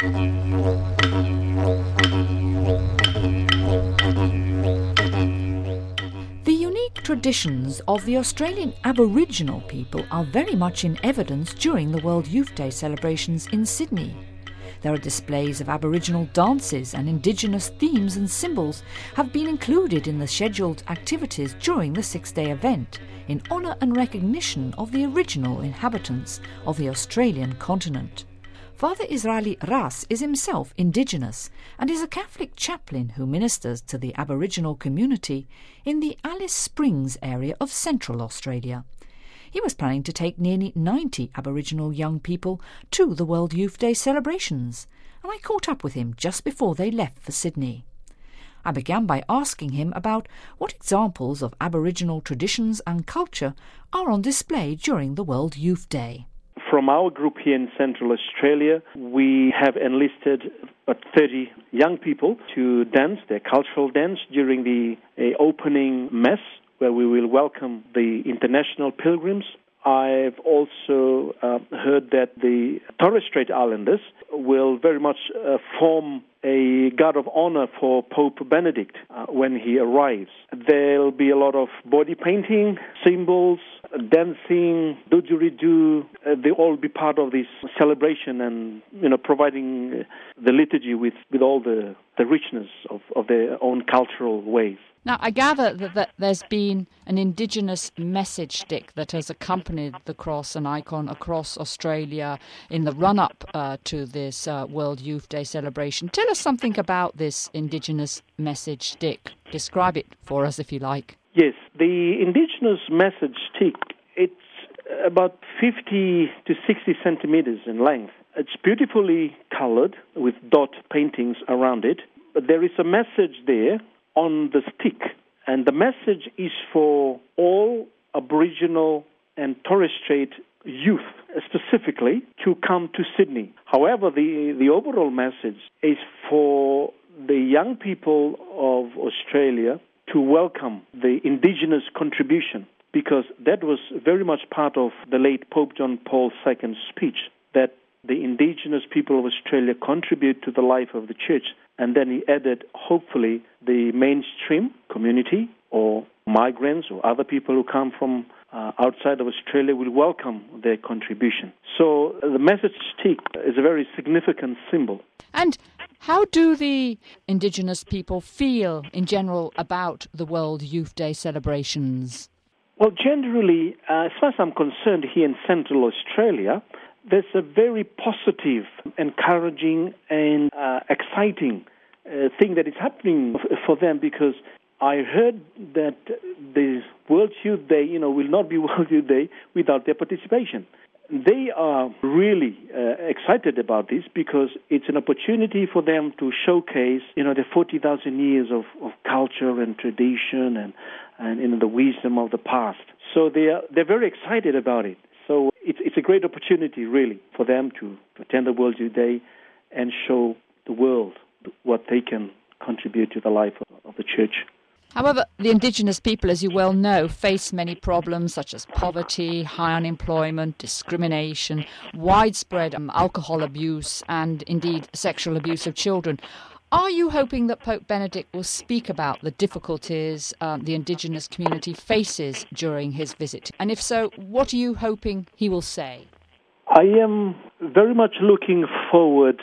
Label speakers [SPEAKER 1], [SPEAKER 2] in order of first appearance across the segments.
[SPEAKER 1] The unique traditions of the Australian Aboriginal people are very much in evidence during the World Youth Day celebrations in Sydney. There are displays of Aboriginal dances, and Indigenous themes and symbols have been included in the scheduled activities during the 6-day event in honour and recognition of the original inhabitants of the Australian continent. Father Israeli Ras is himself Indigenous and is a Catholic chaplain who ministers to the Aboriginal community in the Alice Springs area of Central Australia. He was planning to take nearly 90 Aboriginal young people to the World Youth Day celebrations, and I caught up with him just before they left for Sydney. I began by asking him about what examples of Aboriginal traditions and culture are on display during the World Youth Day.
[SPEAKER 2] From our group here in Central Australia, we have enlisted about 30 young people to dance, their cultural dance, during the opening mass, where we will welcome the international pilgrims. I've also heard that the Torres Strait Islanders will very much form a guard of honor for Pope Benedict when he arrives. There'll be a lot of body painting, symbols, dancing, didgeridoo. They'll all be part of this celebration and, providing the liturgy with all the richness of their own cultural ways.
[SPEAKER 1] Now, I gather that there's been an Indigenous message stick that has accompanied the cross and icon across Australia in the run-up to this World Youth Day celebration. Tell us something about this Indigenous message stick. Describe it for us, if you like.
[SPEAKER 2] Yes, the Indigenous message stick, it's about 50 to 60 centimeters in length. It's beautifully colored with dot paintings around it, but there is a message there on the stick, and the message is for all Aboriginal and Torres Strait youth, specifically, to come to Sydney. However, the overall message is for the young people of Australia to welcome the Indigenous contribution, because that was very much part of the late Pope John Paul II's speech, that the Indigenous people of Australia contribute to the life of the Church. And then he added, hopefully, the mainstream community or migrants or other people who come from outside of Australia will welcome their contribution. So the message stick is a very significant symbol.
[SPEAKER 1] And how do the Indigenous people feel in general about the World Youth Day celebrations?
[SPEAKER 2] Well, generally, as far as I'm concerned, here in Central Australia, there's a very positive, encouraging, and exciting thing that is happening for them, because I heard that the World Youth Day, will not be World Youth Day without their participation. They are really excited about this because it's an opportunity for them to showcase, the 40,000 years of culture and tradition and the wisdom of the past. So they're very excited about it. So it's a great opportunity, really, for them to attend the World Youth Day and show the world what they can contribute to the life of the Church.
[SPEAKER 1] However, the Indigenous people, as you well know, face many problems such as poverty, high unemployment, discrimination, widespread alcohol abuse, and indeed sexual abuse of children. Are you hoping that Pope Benedict will speak about the difficulties the Indigenous community faces during his visit? And if so, what are you hoping he will say?
[SPEAKER 2] I am very much looking forward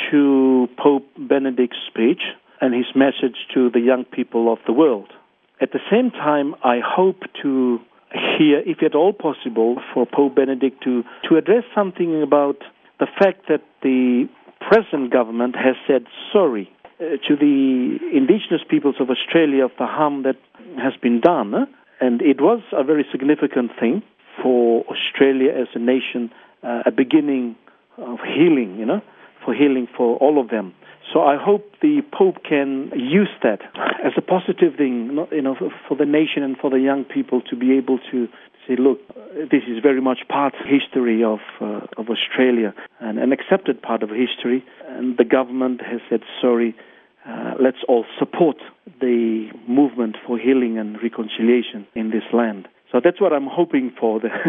[SPEAKER 2] to Pope Benedict's speech and his message to the young people of the world. At the same time, I hope to hear, if at all possible, for Pope Benedict to address something about the fact that the present government has said sorry to the Indigenous peoples of Australia of the harm that has been done. And it was a very significant thing for Australia as a nation, a beginning of healing, for healing for all of them. So I hope the Pope can use that as a positive thing, for the nation and for the young people to be able to say, look, this is very much part of history of Australia and an accepted part of history. And the government has said, sorry, let's all support the movement for healing and reconciliation in this land. So that's what I'm hoping for,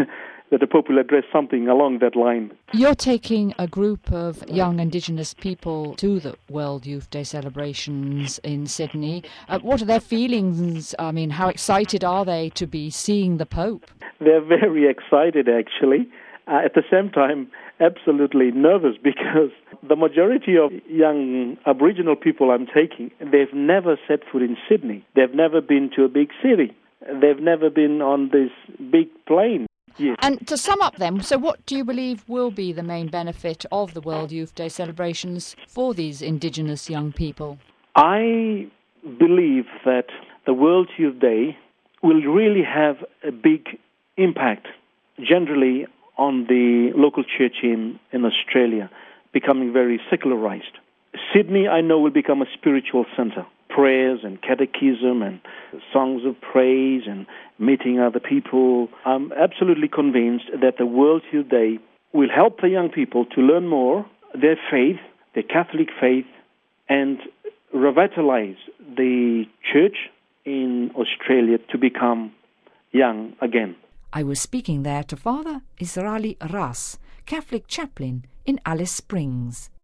[SPEAKER 2] that the Pope will address something along that line.
[SPEAKER 1] You're taking a group of young Indigenous people to the World Youth Day celebrations in Sydney. What are their feelings? I mean, how excited are they to be seeing the Pope?
[SPEAKER 2] They're very excited, actually. At the same time, absolutely nervous, because the majority of young Aboriginal people I'm taking, they've never set foot in Sydney. They've never been to a big city. They've never been on this big plane. Yes.
[SPEAKER 1] And to sum up then, so what do you believe will be the main benefit of the World Youth Day celebrations for these Indigenous young people?
[SPEAKER 2] I believe that the World Youth Day will really have a big impact generally on the local church in Australia, becoming very secularized. Sydney, I know, will become a spiritual center. Prayers and catechism and songs of praise and meeting other people. I'm absolutely convinced that the World Youth Day will help the young people to learn more their faith, their Catholic faith, and revitalize the church in Australia to become young again.
[SPEAKER 1] I was speaking there to Father Israeli Ras, Catholic chaplain in Alice Springs.